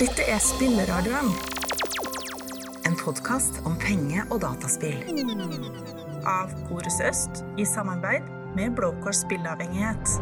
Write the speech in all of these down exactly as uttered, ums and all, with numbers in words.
Dette er Spilleradioen. En podcast om penge- og dataspill. Av Chorus Øst i samarbeid med Blå Kors Spilleavhengighet.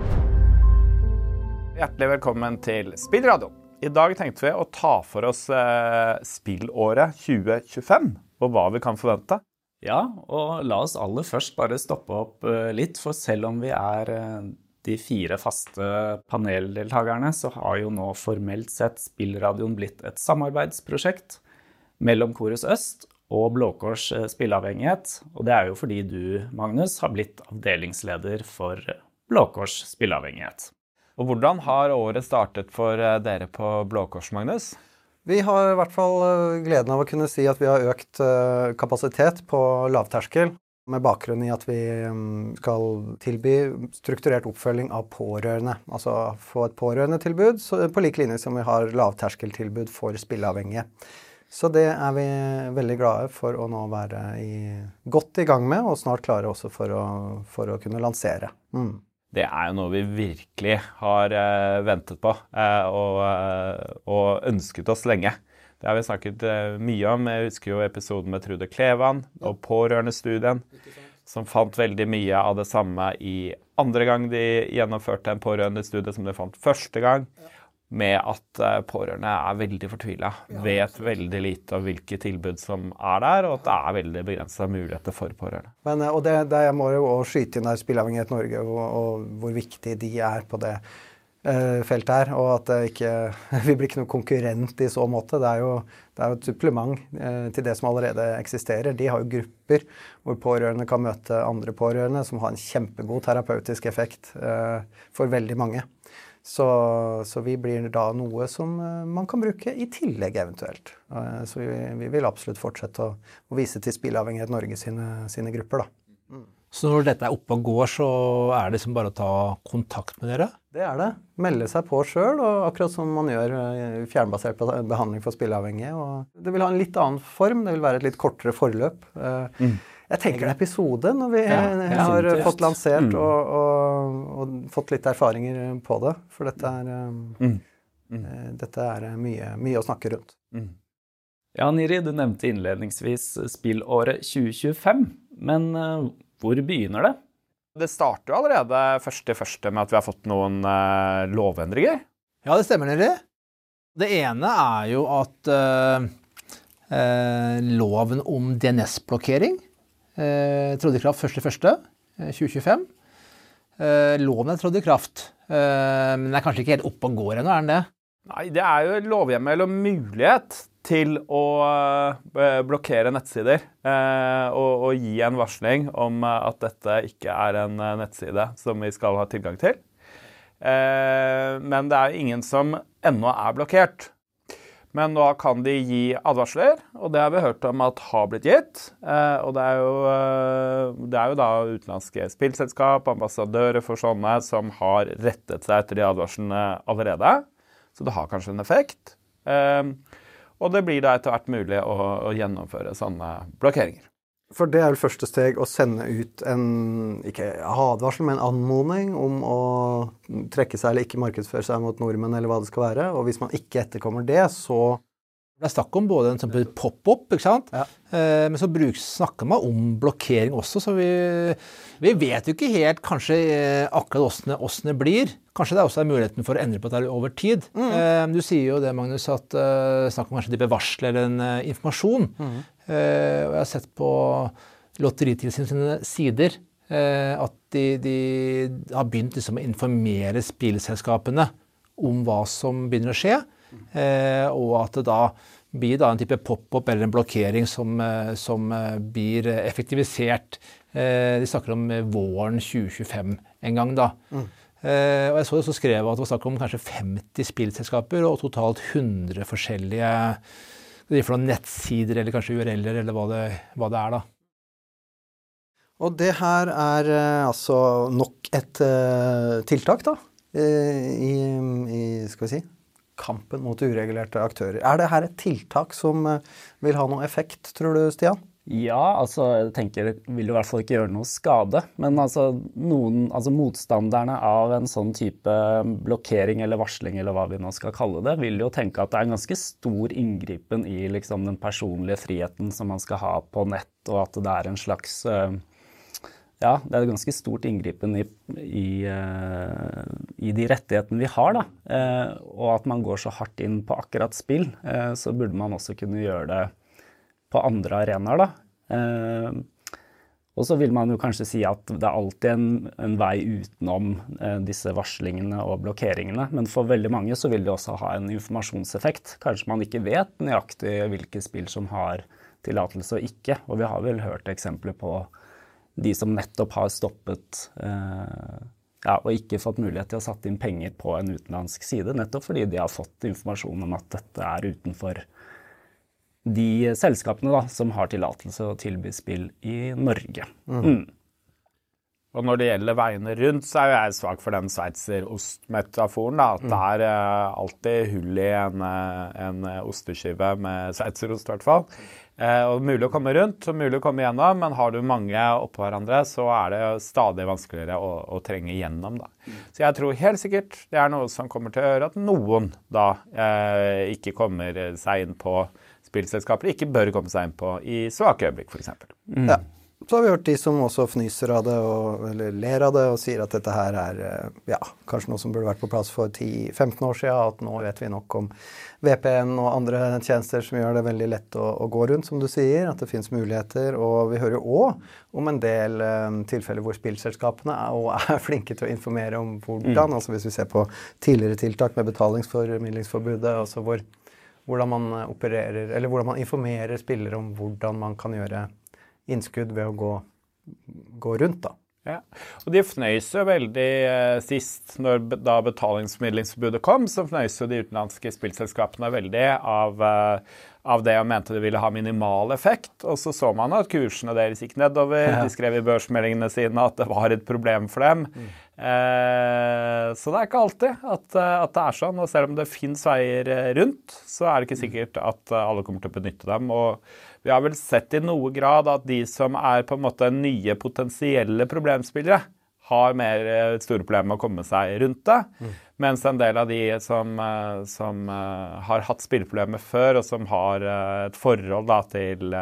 Hjertelig velkommen til Spilleradioen. I dag tenkte vi å ta for oss eh, spillåret tjue tjuefem, og hva vi kan forvente. Ja, og la oss aller først bare stoppe opp uh, litt, for selv om vi er uh, de fire faste paneldeltagerne, så har jo nå formelt sett Spilleradioen blitt et samarbeidsprosjekt mellom Chorus Øst og Blå Kors uh, Spilleavhengighet, og det er jo fordi du, Magnus, har blitt avdelingsleder for Blå Kors Spilleavhengighet. Og hvordan har året startet for uh, dere på Blå Kors, Magnus? Vi har i hvert fall gleden av å kunne si at vi har økt kapasitet på lavterskel, med bakgrunn i at vi skal tilby strukturert oppfølging av pårørende. Altså få et pårørendetilbud på like linje som vi har lavterskeltilbud for spilleavhengige. Så det er vi veldig glade for å nå være i, godt i gang med, og snart klare også for å, for å kunne lansere. Mm. Det er jo noe vi virkelig har uh, ventet på uh, og, uh, og ønsket oss lenge. Det har vi snakket uh, mye om. Jeg husker jo episoden med Trude Klevan og pårørendestudien, som fant veldig mye av det samme i andre gang de gjennomførte en pårørendestudie som de fant første gang, med at uh, pårørende er veldig fortvilet, vet veldig lite om hvilke tilbud som er der, og at det er veldig begrenset muligheter for pårørende. Men, og det, det må jo også skyte inn der Spilleavhengighet Norge, og, og hvor viktig de er på det uh, feltet her, og at det ikke, vi blir ikke noen konkurrent i så måte. Det er jo, det er jo et supplement uh, til det som allerede eksisterer. De har jo grupper hvor pårørende kan møte andre pårørende, som har en kjempegod terapeutisk effekt uh, for veldig mange. Så, så vi blir da noe som man kan bruke i tillegg eventuelt. Så vi, vi vil absolutt fortsette å, å vise til Spilleavhengighet Norge sine, sine grupper da. Mm. Så når dette er oppe og går, så er det som bare å ta kontakt med dere? Det er det. Melde seg på selv, og akkurat som man gjør fjernbasert behandling for spilleavhengige. Og det vil ha en litt annen form, det vil være et litt kortere forløp. Mm. Jeg tenker en episode når vi ja, ja, har definitivt. Fått lansert mm. og, og, og fått litt erfaringer på det, for dette er, mm. Mm. dette er mye, mye å snakke rundt. Mm. Ja, Niri, du nevnte innledningsvis spillåret tjue tjuefem, men uh, hvor begynner det? Det starter jo allerede første første med at vi har fått noen uh, lovendringer. Ja, det stemmer, Niri. Det ene er jo at uh, uh, loven om D N S-blokkering Eh, trådde i kraft første første tjue tjuefem. Eh, loven er trådde i kraft, eh, men det er kanskje ikke helt oppe og går ennå, er den det? Nei, det er jo lovhjemmel og mulighet til å uh, blokkere nettsider uh, og, og gi en varsling om uh, at dette ikke er en uh, nettside som vi skal ha tilgang til. Uh, men det er ingen som ennå er blokkert. Men nå kan de gi advarsler, og det har vi hørt om at har blitt gitt. Eh, og det er, jo, eh, det er jo da utenlandske spillselskap, ambassadører for sånne, som har rettet seg etter de advarslene allerede. Så det har kanskje en effekt. Eh, og det blir da etter hvert mulig å, å gjennomføre sånne blokkeringer. For det er vel første steg å sende ut en, ikke advarsel, men en anmodning om å trekke seg eller ikke markedsføre seg mot nordmenn eller hva det skal være. Og hvis man ikke etterkommer det, så... Det er snakk om både en sånn pop-up, ikke sant? Ja. Eh, men så brukes, snakker man om blokkering også, så vi, vi vet jo ikke helt kanskje eh, akkurat hvordan det blir. Kanskje det også er muligheten for å endre på det over tid. Mm. Eh, du sier jo det, Magnus, at eh, snakk om kanskje type varsel eller en eh, informasjon. Mm. Eh, og jeg har sett på Lotteritilsynet sine sider eh, at de, de har begynt liksom å informere spillselskapene om hva som begynner å skje. Eh, og at det da blir da en type pop-up eller en blokkering som, som blir effektivisert. Eh, de snakker om våren tjue tjuefem en gang da. Mm. Eh, og jeg så det så skrev at det var snakk om kanskje femti spillselskaper og totalt hundre forskjellige for noen nettsider eller kanskje U R L-er eller hva det, hva det er da. Og det her er altså nok et uh, tiltak da, i, i, skal vi si, kampen mot uregulerte aktører. Er det her et tiltak som uh, vil ha noen effekt, tror du, Stian? Ja, altså jeg tenker det vil jo i hvert fall ikke gjøre noe skade, men altså noen, altså motstanderne av en sånn type blokkering eller varsling eller hva vi nå skal kalle det, vil jo tenke at det er en ganske stor inngripen i liksom den personlige friheten som man skal ha på nett, og at det er en slags, ja, det er en ganske stort inngripen i, i, i de rettighetene vi har da, og at man går så hardt inn på akkurat spill, så burde man også kunne gjøre det på andre arenaer da. Eh, og så vil man jo kanskje si at det er alltid en, en vei utenom eh, disse varslingene og blokkeringene, men for veldig mange så vil det også ha en informasjonseffekt. Kanskje man ikke vet nøyaktig hvilke spill som har tillatelse og ikke, og vi har vel hørt eksempler på de som nettopp har stoppet eh, ja, og ikke fått mulighet til å satt inn penger på en utenlandsk side, nettopp fordi de har fått informasjon om at dette er utenfor de selskapene da, som har tillatelse å tilby spill i Norge. Mm. Mm. Og når det gjelder veiene rundt, så er jo jeg svak for den sveitserostmetaforen da, at det er uh, alltid hull i en, en osteskive med sveitserost i hvert fall. Uh, og mulig å komme rundt, og mulig å komme gjennom, men har du mange oppå hverandre, så er det stadig vanskeligere å, å trenge gjennom da. Så jeg tror helt sikkert det er noe som kommer til å gjøre at noen da uh, ikke kommer seg inn på spillselskaper ikke bør komme seg inn på i svake øyeblikk, for eksempel. Mm. Ja. Så har vi hørt de som også fnyser av det, og, eller ler av det, og sier at dette her er, ja, kanskje noe som burde vært på plass for ti til femten år siden, at nå vet vi nok om V P N og andre tjenester som gjør det veldig lett å, å gå rundt, som du sier, at det finnes muligheter, og vi hører jo også om en del um, tilfeller hvor spillselskapene er, og er flinke til å informere om hvordan, mm. altså hvis vi ser på tidligere tiltak med betalingsformidlingsforbudet, altså hvor hvordan man opererer, eller hvordan man informerer spillere om hvordan man kan gjøre innskudd ved å gå, gå rundt da. Ja, og de fnøys jo veldig eh, sist, når da betalingsformidlingsforbudet kom, så fnøys jo de utenlandske spillselskapene veldig av, eh, av det og mente de ville ha minimal effekt, og så så man at kursene deres gikk nedover, ja. De skrev i børsmeldingene sine at det var et problem for dem. Mm. Eh, så det er ikke alltid at, at det er sånn, og selv om det finnes veier rundt, så er det ikke sikkert at alle kommer til å benytte dem, og vi har vel sett i noe grad at de som er på en måte nye potensielle problemspillere har mer store problemer med å komme seg rundt det, mm. mens en del av de som, som har hatt spilleproblemer før, og som har et forhold da, til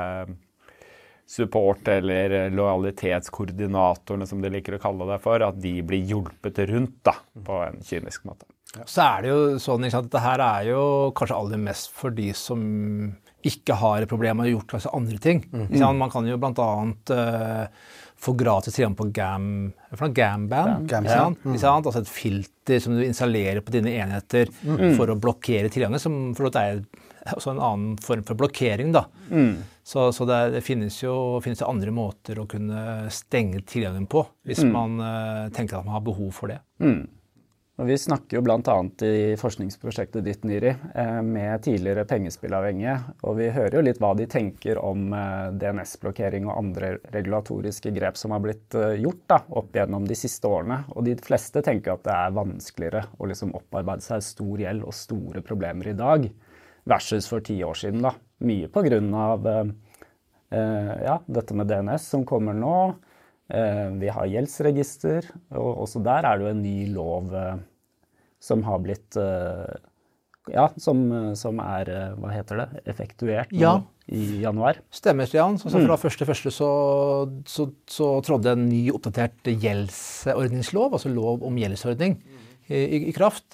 support eller lojalitetskoordinatorene, som de liker å kalle det for, at de blir hjulpet rundt da, på en kynisk måte. Ja. Så er det jo sånn, ikke sant, at dette her er jo kanskje aller mest for de som ikke har et problem og har gjort kanskje andre ting. Mm. Man kan jo blant annet uh, få gratis tilgang på Gam, Gamband, Gam, ja. mm. altså et filter som du installerer på dine enheter mm. for å blokkere tilgangen, som for det er også en annen form for blokkering da. Mm. Så, så det, det finnes jo finnes det andre måter å kunne stenge tilgangen på, hvis mm. man uh, tenker at man har behov for det. Mm. Og vi snakker jo blant annet i forskningsprosjektet ditt, Niri, med tidligere pengespillavhengige, og vi hører jo litt hva de tenker om D N S-blokkering og andre regulatoriske grep som har blitt gjort da, opp gjennom de siste årene, og de fleste tenker at det er vanskeligere å liksom opparbeide seg stor gjeld og store problemer i dag, versus for ti år siden da. Mye på grunn av eh, ja, dette med D N S som kommer nå. Vi har gjeldsregister, og også der er det jo en ny lov som har blitt, ja, som, som er, hva heter det, effektuert nå ja. I januar. Stemmer, Stian. Så fra mm. første første så, så, så trådde en ny oppdatert gjeldsordningslov, altså lov om gjeldsordning, i, i, i kraft.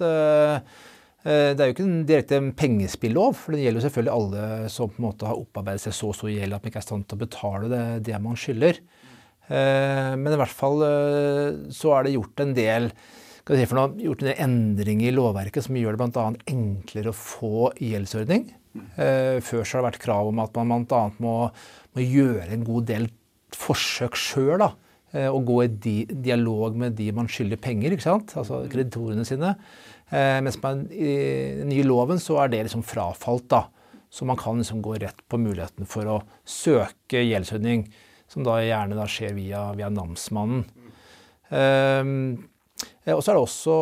Det er jo ikke en direkte pengespillov, for det gjelder jo selvfølgelig alle som på en måte har opparbeidet seg så så gjeld at man ikke er i stand til å betale det, det man skylder. Men i hvert fall så er det gjort en del, skal vi si for noe, gjort en del endringer i lovverket som gjør det blant annet enklere å få gjeldsordning. Før så har det vært krav om at man blant annet må, må gjøre en god del forsøk selv da, og gå i di, dialog med de man skylder penger, ikke sant? Altså kreditorene sine. Mens man, i den nye loven så er det liksom frafalt da, så man kan liksom gå rett på muligheten for å søke gjeldsordning, som da gjerne da skjer via, via namsmannen. Um, og så er det også,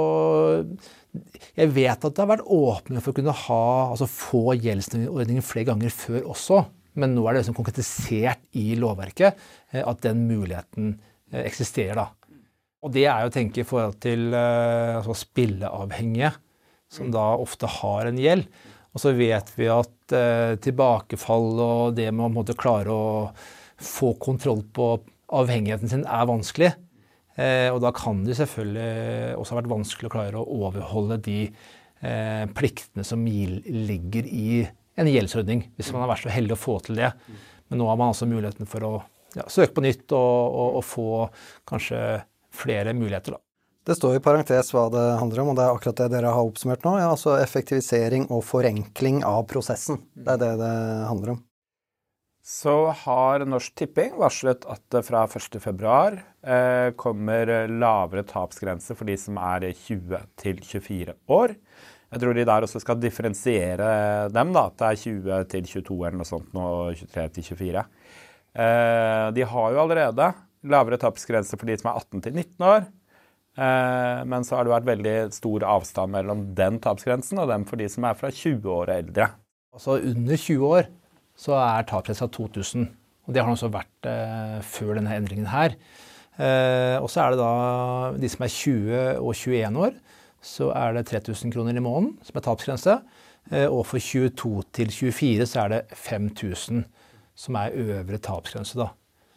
jeg vet at det har vært åpninger for å kunne ha, altså få gjeldsordningen flere ganger før også, Men nå er det liksom konkretisert i lovverket at den muligheten eksisterer da. Og det er jo å tenke i forhold til uh, altså spilleavhengige, som da ofte har en gjeld. Og så vet vi at uh, tilbakefall og det med å måtte klare å få kontroll på avhengigheten sin er vanskelig. Uh, og da kan det selvfølgelig også ha vært vanskelig å klare å overholde de uh, pliktene som ligger i en gjeldsordning, hvis man har vært så heldig å få til det. Men nå har man altså muligheten for å ja, søke på nytt og, og, og få kanskje flere muligheter da. Det står i parentes hva det handler om, og det er akkurat det dere har oppsummert nå, ja, altså effektivisering og forenkling av prosessen. Det er det det handler om. Så har Norsk Tipping varslet at det fra første februar eh, kommer lavere tapsgrense for de som er tjue til tjuefire år. Jeg tror de der også skal differensiere dem da, at det er tjue til tjueto eller noe sånt, og tjuetre til tjuefire. Eh, de har jo allerede lavere tapsgrense for de som er atten til nitten år, eh, men så har det vært veldig stor avstand mellom den tapsgrensen og den for de som er fra tjue år og eldre. Altså under tjue år så er tapsgrensen to tusen, og det har også vært eh, før denne endringen her. Eh, og så er det da de som er tjue og tjueen år, så er det tre tusen kroner i måneden som er tapsgrense, eh, og for tjueto til tjuefire så er det fem tusen som er øvre tapsgrense da.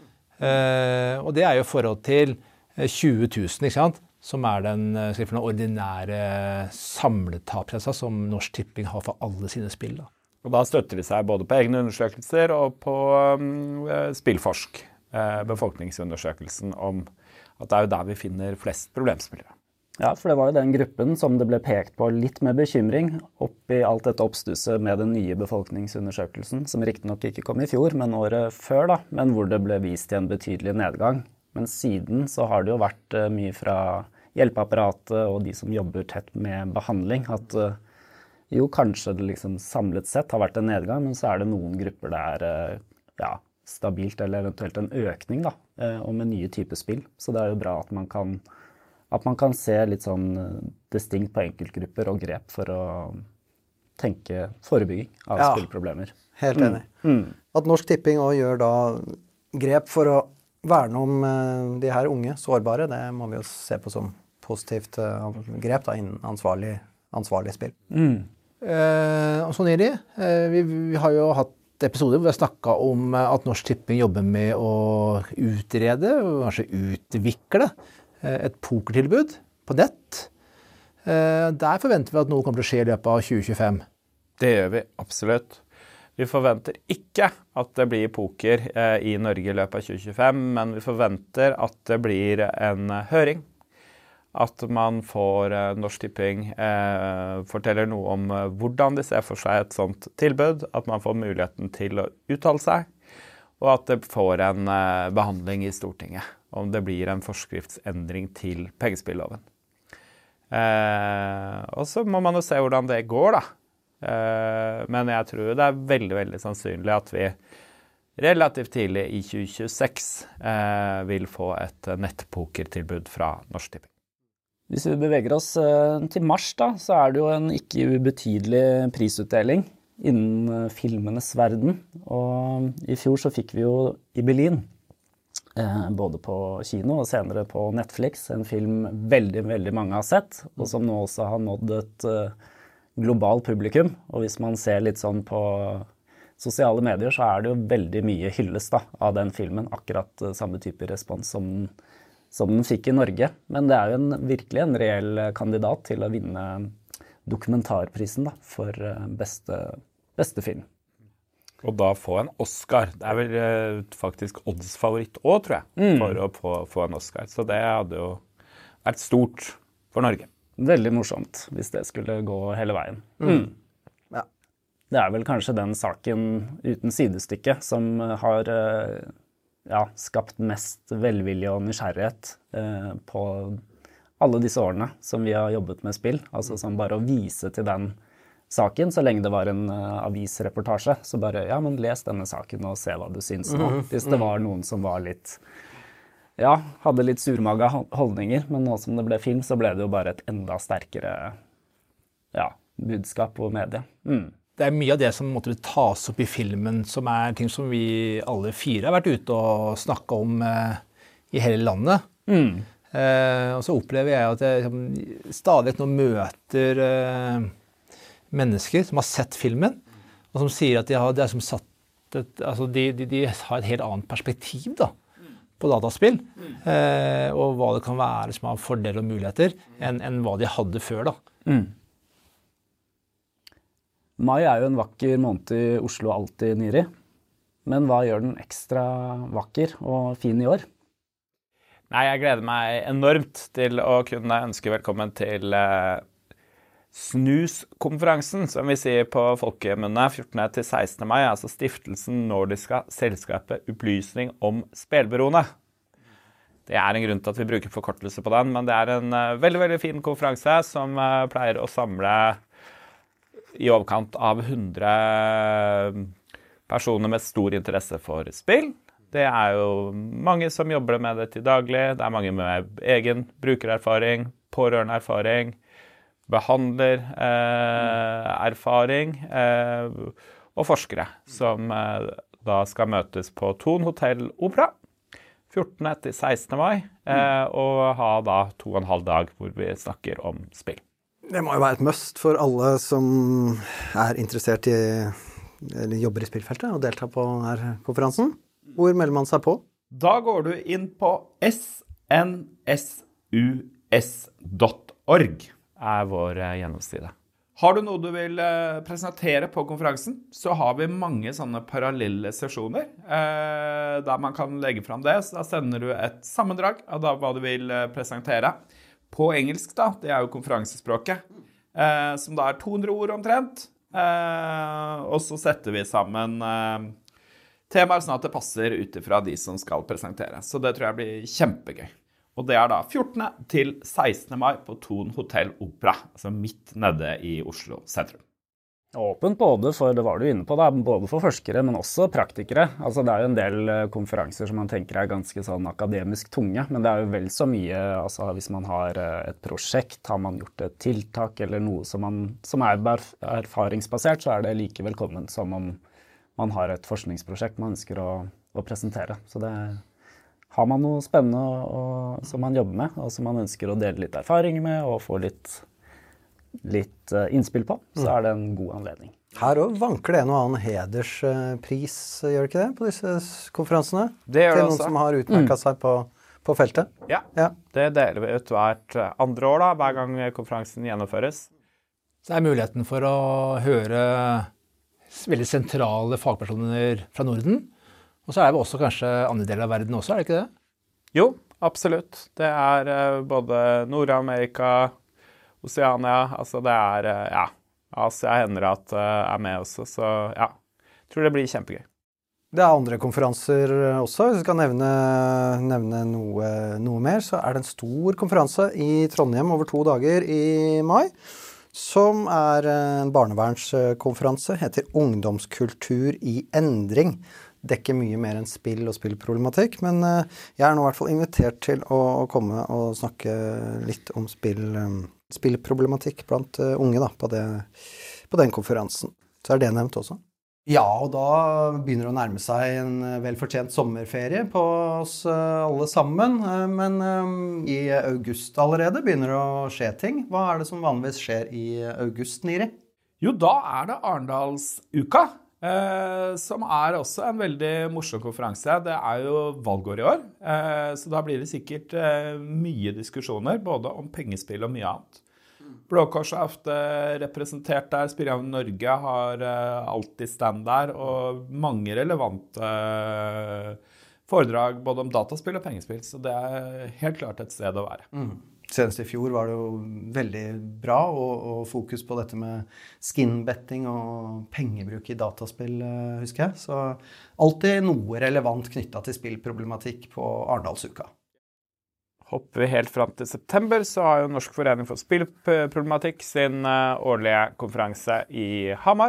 Uh, og det er jo i forhold til tjue tusen, ikke sant? Som er den, den ordinære samletapsgrensa som Norsk Tipping har for alle sine spill. Da. Og da støtter de seg både på egne undersøkelser og på um, Spillforsk, uh, befolkningsundersøkelsen, om at det er jo der vi finner flest problemspillere. Ja, for det var jo den gruppen som det ble pekt på litt med bekymring oppi alt dette oppstusset med den nye befolkningsundersøkelsen, som riktig nok ikke kom i fjor, men året før da, men hvor det ble vist til en betydelig nedgang. Men siden så har det jo vært uh, mye fra hjelpeapparatet og de som jobber tett med behandling, at uh, jo kanskje det liksom samlet sett har vært en nedgang, men så er det noen grupper der uh, ja, stabilt eller eventuelt en økning da, uh, og med nye typer spill. Så det er jo bra at man kan At man kan se litt sånn distinkt på enkeltgrupper og grep for å tenke forebygging av ja, spillproblemer. Helt enig. Mm. Mm. At Norsk Tipping også gjør da grep for å verne om uh, de her unge, sårbare, det må vi jo se på som positivt uh, grep da, innen ansvarlig, ansvarlig spill. Mm. Eh, sånn er det. Eh, vi, vi har jo hatt episoder hvor vi har snakket om at Norsk Tipping jobber med å utrede, og kanskje utvikle, et pokertilbud på nett. Der forventer vi at noe kommer til å skje i løpet av tjue tjuefem. Det gjør vi absolutt. Vi forventer ikke at det blir poker i Norge i løpet av tjue tjuefem, men vi forventer at det blir en høring. At man får Norsk Tipping eh, forteller noe om hvordan de ser for seg et sånt tilbud, at man får muligheten til å uttale seg, og at det får en eh, behandling i Stortinget, om det blir en forskriftsendring til pengespilloven. Eh, og så må man jo se hvordan det går da. Eh, men jeg tror det er veldig, veldig sannsynlig at vi relativt tidlig i tjue tjueseks eh, vil få et nettpokertilbud fra Norsk Tipping. Hvis vi beveger oss eh, til mars da, så er det jo en ikke ubetydelig prisutdeling innen filmenes verden. Og i fjor så fikk vi jo i Berlin, eh, både på kino og senere på Netflix, en film veldig, veldig mange har sett, og som nå også har nådd et uh, globalt publikum. Og hvis man ser litt sånn på sosiale medier, så er det jo veldig mye hyllest da, av den filmen, akkurat uh, samme type respons som den, som den fikk i Norge. Men det er jo en, virkelig en reell kandidat til å vinne dokumentarprisen da, for beste, beste film. Og da få en Oscar. Det er vel eh, faktisk oddsfavoritt også, tror jeg, mm. for å få, få en Oscar. Så det hadde jo vært stort for Norge. Veldig morsomt, hvis det skulle gå hele veien. Mm. Ja. Det er vel kanskje den saken uten sidestykke som har ja, skapt mest velvilje og nysgjerrighet eh, på alle disse årene som vi har jobbet med spill, altså som bare å vise til den saken, så lenge det var en uh, avisreportasje, så bare, ja, men les denne saken og se hva du syns nå. Mm, Hvis det var noen som var litt, ja, hadde litt surmaga holdninger, men nå som det ble film, så ble det jo bare et enda sterkere, ja, budskap på medie. Mm. det er mye av det som måtte tas opp i filmen, som er ting som vi alle fire har vært ute og snakket om eh, i hele landet. Mm. Eh, og så opplever jeg at jeg liksom, stadig nå møter eh, mennesker som har sett filmen, og som sier at de har, de er som satt et, altså de, de, de har et helt annet perspektiv da, på dataspill, eh, og hva det kan være som har fordeler og muligheter, enn, enn hva de hadde før da. Mm. Mai er jo en vakker måned i Oslo alltid, Niri. Men hva gjør den ekstra vakker og fin i år? Nei, jeg gleder meg enormt til å kunne ønske velkommen til eh, Snus-konferansen, som vi sier på folkemunne, fjortende til sekstende mai, altså Stiftelsen Nordiska Selskapet Opplysning om Spelberoende. Det er en grunn til at vi bruker forkortelse på den, men det er en uh, veldig, veldig fin konferanse som uh, pleier å samle i overkant av hundre personer med stor interesse for spill. Det er jo mange som jobber med det til daglig, det er mange med egen brukererfaring, pårørendeerfaring, behandler eh, erfaring eh, og forskere som eh, da skal møtes på Thon Hotel Opera fjortende til sekstende mai eh, og ha da to og en halv dag hvor vi snakker om spill. Det må jo være et must for alle som er interessert i eller jobber i spillfeltet og deltar på denne konferansen. Hvor melder man seg på? Da går du inn på s n s u s punktum org. Er vår gjennomside. Har du noe du vil presentere på konferansen, så har vi mange sånne parallelle sesjoner eh, der man kan legge frem det. Så da sender du et sammendrag av da, hva du vil presentere. På engelsk da, det er jo konferansespråket, eh, som da er to hundre ord omtrent. Eh, og så setter vi sammen eh, temaer sånn at det passer ut fra de som skal presentere. Så det tror jeg blir kjempegøy. Og det er da fjortende til sekstende mai på Thon Hotel Opera, altså midt nede i Oslo sentrum. Åpent både for, det var du inne på da, både for forskere, men også praktikere. Altså det er jo en del konferanser som man tenker er ganske sånn akademisk tunge, men det er jo vel så mye, altså hvis man har et prosjekt, har man gjort et tiltak eller noe som, man, som er erfaringsbasert, så er det like velkommen som om man har et forskningsprosjekt man ønsker å, å presentere. Så det er Har man noe spennende og, som man jobber med, og som man ønsker å dele litt erfaring med, og få litt, litt uh, innspill på, så er det en god anledning. Her også vanker det en og annen hederspris, gjør det ikke det, på disse konferansene? Det gjør det også. Til noen som har utmerket seg på, på feltet? Ja. ja, det deler vi ut hvert andre år da, hver gang konferansen gjennomføres. Så er muligheten for å høre veldig sentrale fagpersoner fra Norden, og så er det også kanskje andre deler av verden også, er det ikke det? Jo, absolutt. Det er uh, både Nord-Amerika, Oceania, altså det er, uh, ja, Asia hender at uh, er med også, så ja, jeg tror det blir kjempegøy. Det er andre konferanser også, hvis vi skal nevne, nevne noe, noe mer, så er det en stor konferanse i Trondheim over to dager i mai, som er en barnevernskonferanse, heter Ungdomskultur i endring. Dekker mye mer enn spill og spillproblematikk, men jeg er nå i hvert fall invitert til å, å komme og snakke litt om spill, spillproblematikk blant unge da, på, det, på den konferansen. Så er det nevnt også. Ja, og da begynner det å nærme seg en velfortjent sommerferie på oss alle sammen, men i august allerede begynner det å skje ting. Hva er det som vanligvis skjer i august, Niri? Jo, da er det Arendalsuka. Eh, som er også en veldig morsom konferanse. Det er jo valgår i år, eh, så da blir det sikkert eh, mye diskusjoner, både om pengespill og mye annet. Blå Kors er ofte representert der, Spilleavdelingen Norge har eh, alltid stand der, og mange relevante eh, foredrag både om dataspill og pengespill, så det er helt klart et sted å være. Mm. Senest i fjor var det jo veldig bra, og, og fokus på dette med skinbetting og pengebruk i dataspill, husker jeg. Så alltid noe relevant knyttet til spillproblematikk på Arendalsuka. Hopper vi helt frem til september, så har jo Norsk Forening for Spillproblematikk sin årlige konferanse i Hamar.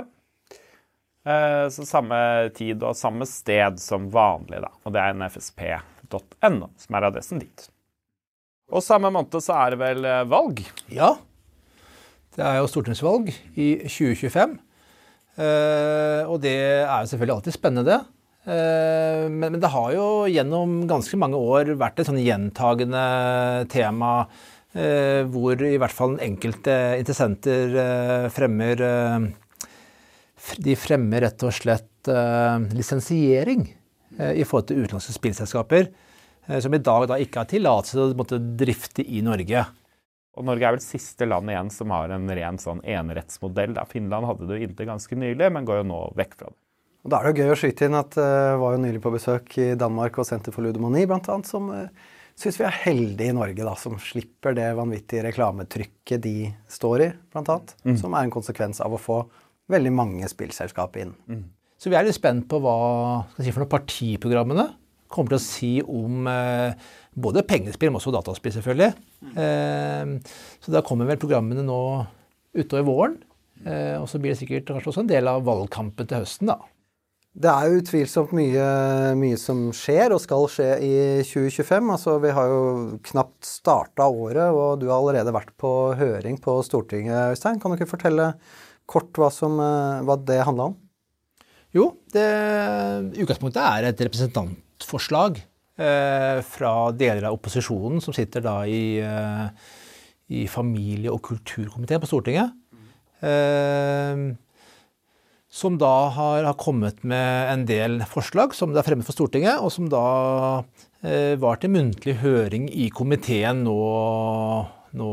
Så samme tid og samme sted som vanlig da, og det er n f s p punktum n o som er adressen dit. Og samme måned så er det vel valg? Ja, det er jo stortingsvalg i tjue tjuefem. Uh, og det er jo selvfølgelig alltid spennende. Uh, men, men det har jo gjennom ganske mange år vært et sånn gjentagende tema uh, hvor i hvert fall enkelte interessenter uh, fremmer uh, de fremmer rett og slett uh, lisensiering uh, i forhold til utenlandske spillselskaper uh, som i dag da ikke har tillatelse til å måtte drifte i Norge. Og Norge er vel siste land igjen som har en ren sånn enerettsmodell. Da. Finland hadde det jo inntil ganske nylig, men går jo nå vekk fra det. Og da er det jo gøy å skyte inn at jeg uh, var jo nylig på besøk i Danmark og Senter for Ludomani, blant annet, som uh, synes vi er heldige i Norge, da, som slipper det vanvittige reklametrykket de står i, blant annet, mm. som er en konsekvens av å få veldig mange spillselskap inn. Mm. Så vi er litt spent på hva skal jeg si, for noen partiprogrammene kommer til å si om uh, både pengespill, men også dataspill selvfølgelig. Mm. Så da kommer vel programmene nå utover våren, og så blir det sikkert kanskje også en del av valgkampen til høsten da. Det er jo utvilsomt mye, mye som skjer og skal skje i tjue tjuefem. Altså, vi har jo knapt startet året, og du har allerede vært på høring på Stortinget, Øystein. Kan du ikke fortelle kort hva, som, hva det handler om? Jo, det, utgangspunktet er et representantforslag fra deler av opposisjonen som sitter da i, i familie- og kulturkomiteen på Stortinget, eh, som da har, har kommet med en del forslag som det er fremmet for Stortinget, og som da eh, var til muntlig høring i komiteen nå, nå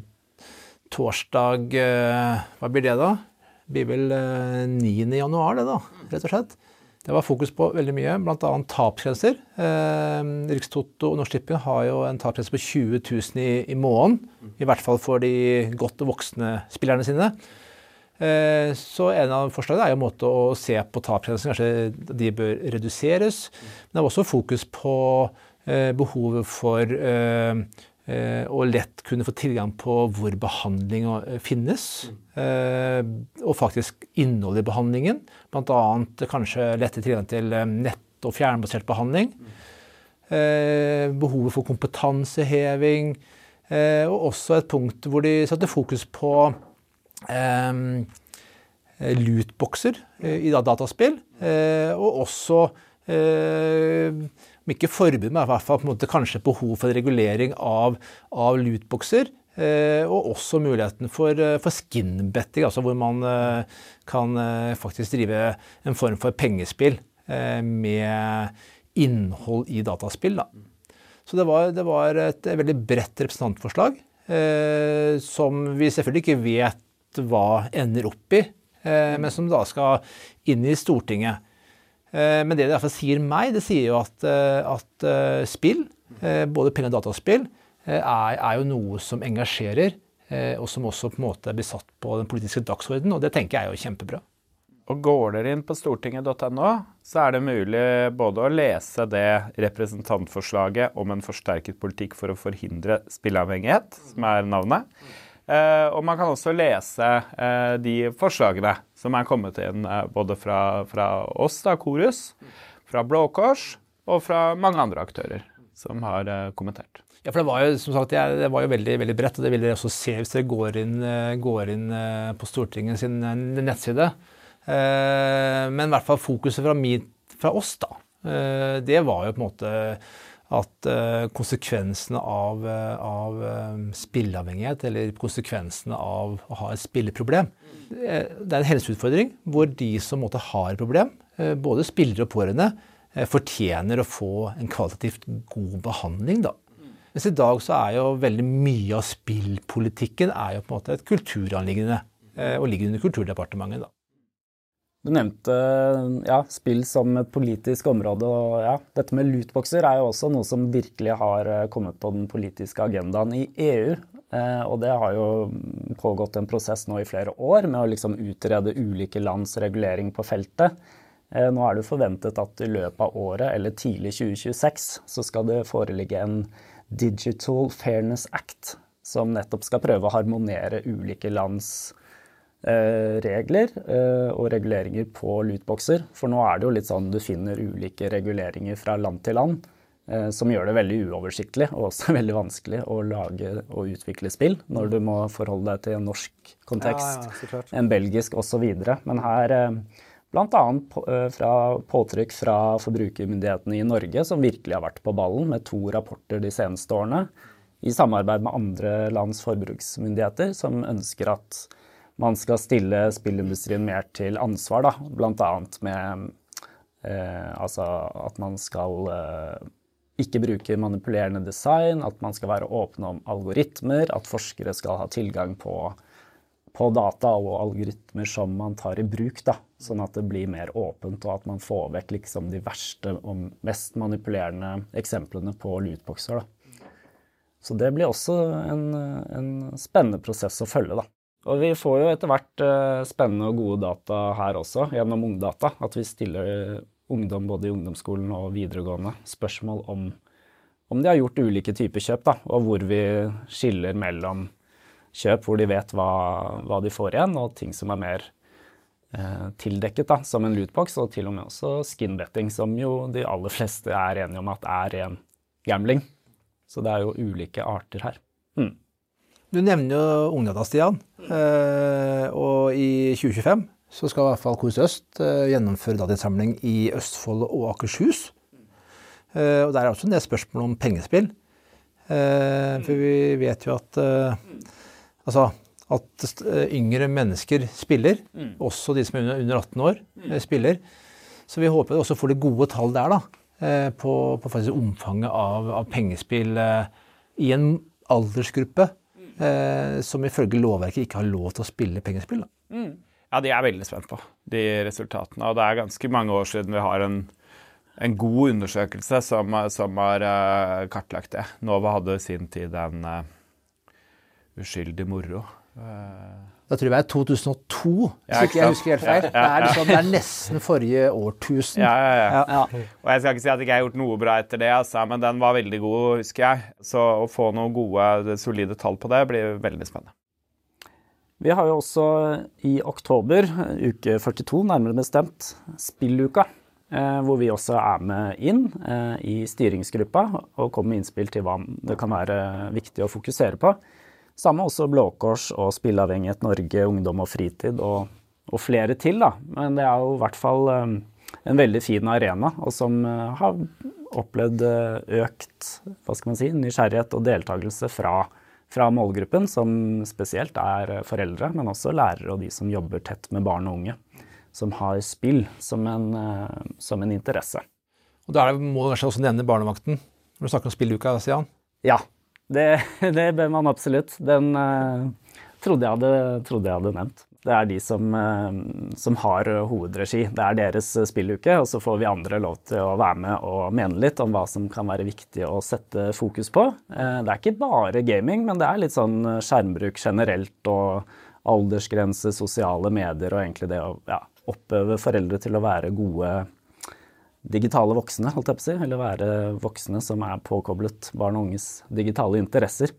torsdag, eh, hva blir det da? Det blir vel eh, niende januar det da, rett og slett. Det var fokus på veldig mye, blant annet tapsgrenser. Eh, Rikstoto og Norsk Tipping har jo en tapsgrense på tjue tusen i, i måneden, i hvert fall for de godt og voksne spillerne sine. Eh, så en av forslagene er jo en måte å se på tapsgrensen, kanskje de bør reduseres. Men det er også fokus på eh, behovet for eh, eh, å lett kunne få tilgang på hvor behandling finnes, eh, og faktisk innhold i behandlingen. Blant annet kanskje lette tilgang til nett- og fjernbasert behandling. Eh, behovet for kompetanseheving, eh, og også et punkt hvor de satte fokus på eh, lootboxer eh, i dataspill, eh, og også eh, om ikke forbud, men i hvert fall på en måte kanskje behov for regulering av, av lootboxer, eh, og også muligheten for, for skinbetting, altså hvor man eh, kan eh, faktisk drive en form for pengespill eh, med innhold i dataspill. Da. Så det var, det var et veldig bredt representantforslag, eh, som vi selvfølgelig ikke vet hva ender opp i, eh, men som da skal inn i Stortinget. Men det det i hvert fall sier meg, det sier jo at, at spill, både penger og dataspill, er, er jo noe som engasjerer, og som også på en måte blir satt på den politiske dagsordenen, og det tenker jeg er jo kjempebra. Og går dere inn på stortinget punktum no, så er det mulig både å lese det representantforslaget om en forsterket politikk for å forhindre spilleavhengighet, som er navnet, Uh, og man kan også lese uh, de forslagene som er kommet inn uh, både fra, fra oss, da, Chorus, fra Blå Kors og fra mange andre aktører som har uh, kommentert. Ja, for det var jo, som sagt, det var jo veldig, veldig bredt, og det vil dere også se hvis dere går inn, går inn på Stortinget sin nettside. Uh, men i hvert fall fokuset fra, min, fra oss da, uh, det var jo på en måte at uh, konsekvensene av, av um, spilleavhengighet, eller konsekvensene av å ha et spilleproblem, det er en helseutfordring hvor de som måtte ha et problem, uh, både spillere og pårørende, uh, fortjener å få en kvalitativt god behandling. Da. Mens i dag så er jo veldig mye av spillpolitikken er jo på en måte et kulturanliggende, uh, og ligger under Kulturdepartementet. Da. Du nevnte ja, spill som et politisk område, og ja, dette med lootboxer er jo også noe som virkelig har kommet på den politiske agendaen i E U, eh, og det har jo pågått en prosess nå i flere år med å liksom utrede ulike lands regulering på feltet. Eh, nå er det forventet at i løpet av året, eller tidlig tjue tjueseks, så skal det foreligge en Digital Fairness Act, som nettopp skal prøve å harmonere ulike lands regler og reguleringer på lootboxer, for nå er det jo litt sånn du finner ulike reguleringer fra land til land, som gjør det veldig uoversiktlig og også veldig vanskelig å lage og utvikle spill når du må forholde deg til en norsk kontekst, ja, ja, en belgisk og så videre. Men her, blant annet fra påtrykk fra forbrukermyndighetene i Norge, som virkelig har vært på ballen med to rapporter de seneste årene, i samarbeid med andre lands forbruksmyndigheter, som ønsker at man skal stille spillindustrien mer til ansvar, da, blant annet med eh, altså at man skal eh, ikke bruke manipulerende design, at man skal være åpne om algoritmer, at forskere skal ha tilgang på, på data og algoritmer som man tar i bruk, da, sånn at det blir mer åpent, og at man får vekk liksom de verste og mest manipulerende eksemplene på lootboxer. Da. Så det blir også en, en spennende prosess å følge, da. Og vi får jo etter hvert uh, spennende og gode data her også, gjennom Ungdata, at vi stiller ungdom både i ungdomsskolen og videregående spørsmål om, om de har gjort ulike typer kjøp, da, og hvor vi skiller mellom kjøp hvor de vet hva, hva de får igjen, og ting som er mer uh, tildekket, da, som en lootbox, og til og med også skinbetting, som jo de aller fleste er enige om at er ren gambling. Så det er jo ulike arter her. Mm. Du nevner jo Ungdata, Stian, eh, og i tjue tjuefem så skal i hvert fall Kores Øst eh, gjennomføre datainnsamling i Østfold og Akershus. Eh, og der er også en del spørsmål om pengespill. Eh, for vi vet jo at, eh, altså, at yngre mennesker spiller, også de som er under, under atten år eh, spiller. Så vi håper også får det gode tall der da, eh, på, på faktisk omfanget av, av pengespill eh, i en aldersgruppe Eh, som ifølge lovverket ikke har lov til å spille pengespill. Da. Mm. Ja, de er veldig spent på, de resultatene. Og det er ganske mange år siden vi har en, en god undersøkelse som, som har uh, kartlagt det. Nova hadde i sin tid en uh, uskyldig moro. Uh, da tror jeg det er to tusen og to, ja, hvis ikke jeg husker helt feil. Ja, ja, ja. Det, er liksom, det er nesten forrige årtusen. Ja, ja, ja. ja. Og jeg skal ikke si at jeg ikke har gjort noe bra etter det, altså, men den var veldig god, husker jeg. Så å få noen gode, solide tall på det blir veldig spennende. Vi har jo også i oktober, uke førtito, nærmere bestemt, spilluka, eh, hvor vi også er med inn eh, i styringsgruppa og kommer med innspill til hva det kan være viktig å fokusere på. Samme også Blå Kors og Spillavhengighet Norge, Ungdom og Fritid og, og flere til, da. Men det er jo i hvert fall um, en veldig fin arena, og som uh, har opplevd uh, økt, hva skal man si, nysgjerrighet og deltakelse fra, fra målgruppen, som spesielt er foreldre, men også lærere og de som jobber tett med barn og unge, som har spill som en, uh, som en interesse. Og da må du kanskje også nevne barnevakten, når du snakker om spilluka, Stian? Ja. Det, det bør man absolutt. Den uh, trodde, jeg hadde, trodde jeg hadde nevnt. Det er de som, uh, som har hovedregi. Det er deres spilluke, og så får vi andre lov til å være med og mene litt om hva som kan være viktig å sette fokus på. Uh, det er ikke bare gaming, men det er litt sånn skjermbruk generelt og aldersgrense, sosiale medier og egentlig det å ja, oppøve foreldre til å være gode digitale voksne, holdt jeg på å si, eller være voksne som er påkoblet barn og unges digitale interesser.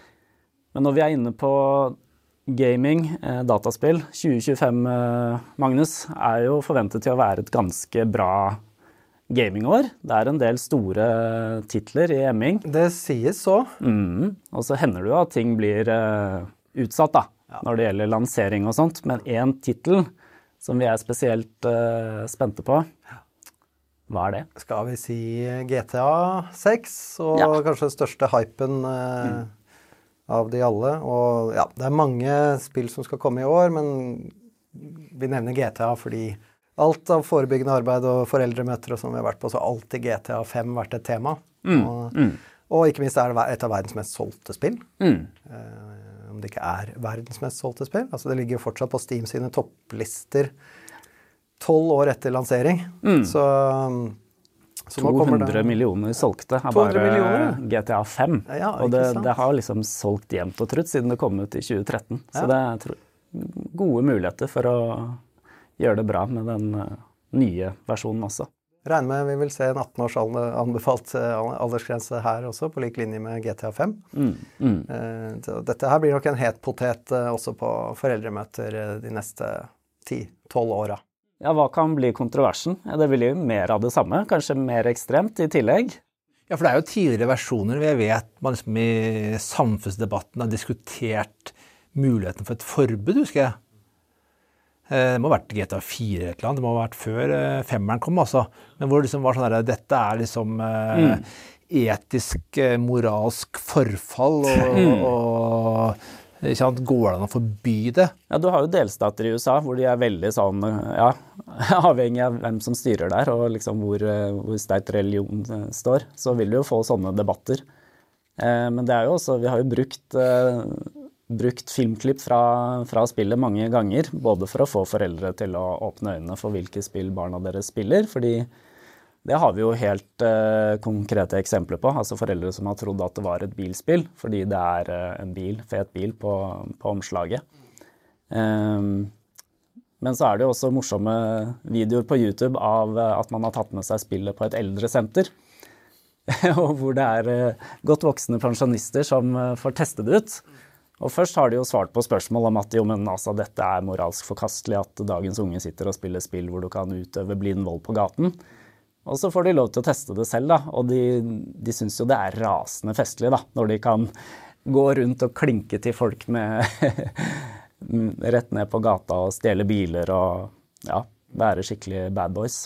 Men når vi er inne på gaming, eh, dataspill, tjue tjuefem, eh, Magnus, er jo forventet til å være et ganske bra gamingår. Det er en del store titler i emming. Det sies så. Mm. Og så hender det jo at ting blir eh, utsatt da, ja. Når det gjelder lansering og sånt, men en titel som vi er spesielt eh, spente på, hva er det? Skal vi si G T A seks, og ja. Kanskje den største hypen eh, mm. av de alle. Og ja, det er mange spill som skal komme i år, men vi nevner G T A fordi alt av forebyggende arbeid og foreldremøter og som vi har vært på, så har alltid G T A fem vært et tema. Mm. Og, mm. og ikke minst er det et av verdens mest solgte spill. Mm. Eh, om det ikke er verdens mest solgte spill. Altså det ligger jo fortsatt på Steam sine topplister tolv år etter lansering. Mm. Så, så to hundre millioner solgte er bare millioner. G T A fem. Ja, og det, det har liksom solgt jevnt og trutt siden det kom ut i tjue tretten. Ja. Så det er gode muligheter for å gjøre det bra med den nye versjonen også. Regner med vi vil se en atten års anbefalt aldersgrense her også, på lik linje med G T A fem. Mm. Mm. Dette her blir nok en het potet også på foreldremøter de neste ti tolv åra. Ja, hva kan bli kontroversen? Ja, det blir jo mer av det samme, kanskje mer ekstremt i tillegg. Ja, for det er jo tidligere versjoner. Jeg vet man liksom i samfunnsdebatten har diskutert muligheten for et forbud, husker jeg. Det må ha vært G T A fire et eller annet, det må ha vært før femmeren kom, altså. Men hvor det liksom var sånn der, dette er liksom mm. etisk, moralsk forfall, og, mm. og ikke sant, går det an å forby det? Ja, du har jo delstater i U S A, hvor de er veldig sånn, ja, avhengig av hvem som styrer der, og liksom hvor, hvor sterkt religion står, så vil du jo få sånne debatter. Men det er jo også, vi har jo brukt... brukt filmklipp fra, fra spillet mange ganger, både for å få foreldre til å åpne øynene for hvilke spill barna deres spiller, fordi det har vi jo helt eh, konkrete eksempler på, altså foreldre som har trodd at det var et bilspill, fordi det er eh, en bil, fet bil på, på omslaget. Um, men så er det jo også morsomme videoer på YouTube av at man har tatt med seg spillet på et eldresenter, og hvor det er eh, godt voksne pensjonister som eh, får teste det ut. Og først har de jo svart på spørsmål om at jo, men altså, dette er moralsk forkastelig at dagens unge sitter og spiller spill hvor du kan utøve blind vold på gaten. Og så får de lov til å teste det selv, da. Og de, de synes jo det er rasende festlig, da, når de kan gå rundt og klinke til folk med rett ned på gata og stjele biler og ja, være skikkelig bad boys.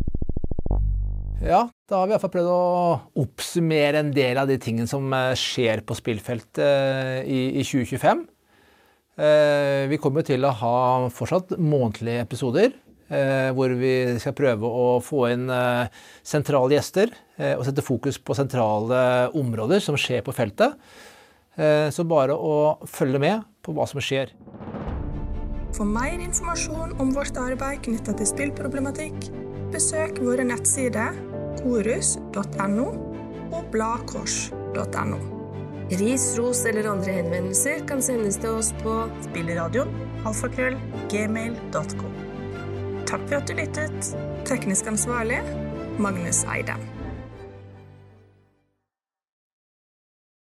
Ja, da har vi i hvert fall prøvd å oppsummere en del av de tingene som skjer på spillfeltet i, i tjue tjuefem. Eh, vi kommer til å ha fortsatt månedlige episoder, eh, hvor vi skal prøve å få inn eh, sentrale gjester eh, og sette fokus på sentrale områder som skjer på feltet. Eh, så bare å følge med på hva som skjer. For mer informasjon om vårt arbeid knyttet til spillproblematikk, besøk våre nettsider korus punktum no og bladkors punktum no. Ris, ros eller andre henvendelser kan sendes til oss på spillradion alfakrøll gmail punktum com. Takk for at du lyttet. Teknisk ansvarlig, Magnus Eidem.